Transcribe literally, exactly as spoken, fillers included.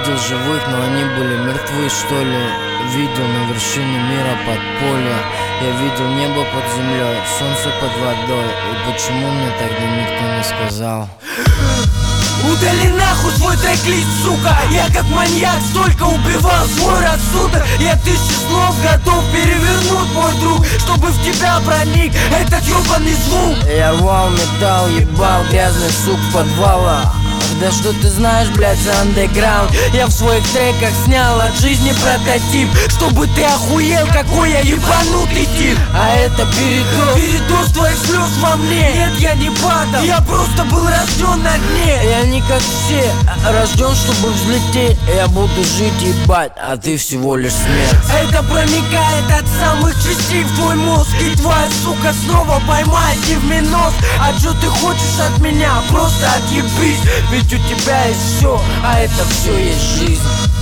видел живых, но они были мертвы, что ли. Видел на вершине мира подполья. Я видел небо под землей, солнце под водой. И почему мне тогда никто не сказал? Удали нахуй свой трек-лист, сука. Я как маньяк столько убивал свой рассудок. Я тысячи слов готов перевернуть, мой друг, чтобы в тебя проник этот ёбаный звук. Я рвал металл, ебал грязный сук в подвалах. Да что ты знаешь, блядь, за андеграунд? Я в своих треках снял от жизни прототип, чтобы ты охуел, какой я ебанутый тип. А это передоз, передоз твоих слез во мне. Нет, я не падал, я просто был рожден на дне. Я не как все, рожден, чтобы взлететь. Я буду жить, ебать, а ты всего лишь смерть. Это проникает от самых частей в твой мозг, и твоя сука снова поймает не в минус. А что ты хочешь от меня? Просто отъебись. Ведь у тебя есть все, а это все есть жизнь.